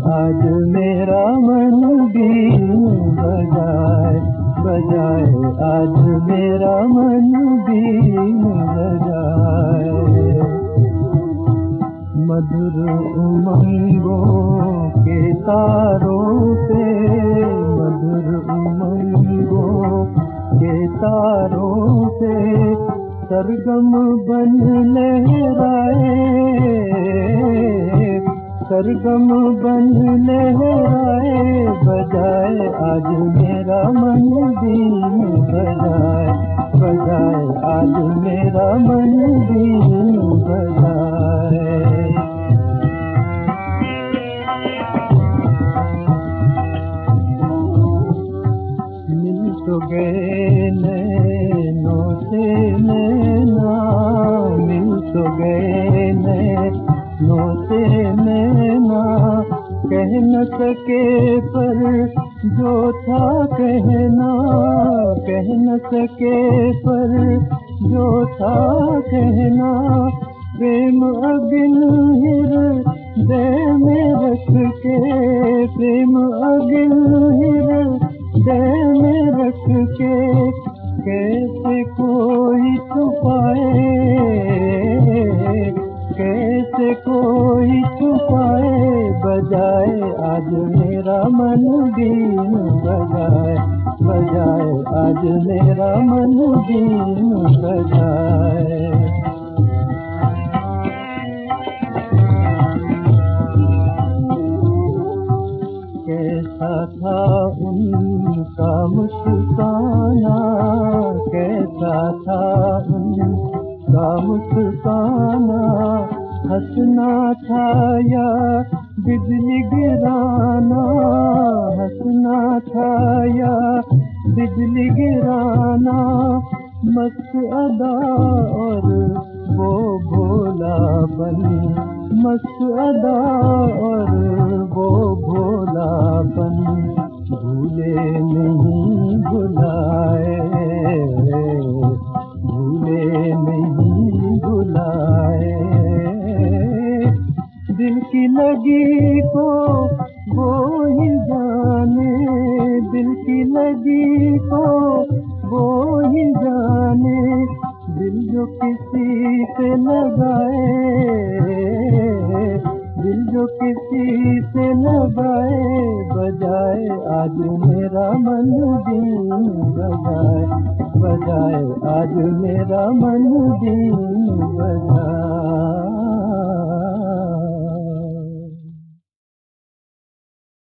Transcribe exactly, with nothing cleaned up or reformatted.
आज मेरा मन बीन बजाए बजाए, आज मेरा मन बीन बजाए। मधुर उमंगों के तारों से, मधुर उमंगों के तारों से सरगम बन लहराए, सरगम बन लहराए बजाए, आज मेरा मन बीन बजाए बजाए, आज मेरा मन बीन बजाए। मिल तो गए नैनों से नैना, मिल तो गए नैनों से नैना, कह न सके पर जो था कहना, कह न सके पर जो था कहना, प्रेम अगिन हृदय में रख के, प्रेम अगिन हृदय में रख के, कैसे कोई छुपाए, कैसे कोई छुपाए बजाए, आज मेरा मन बीन बजाए बजाए, आज मेरा मन बीन बजाए। कैसा था उनका मुस्काना, कैसा था उनका मुस्काना, हंसना था या बिजली गिराना, हंसना था या बिजली गिराना, मस्त अदा और वो भोलापन, मस्त अदा और वो भोलापन, भूले नहीं भुलाए, भूले नहीं भुलाए। दिल की लगी को वो ही जाने, दिल की लगी को वो ही जाने, दिल जो किसी से लगाए, दिल जो किसी से लगाए बजाए, आज मेरा मन बीन बजाए बजाए, आज मेरा मन बीन बजाए।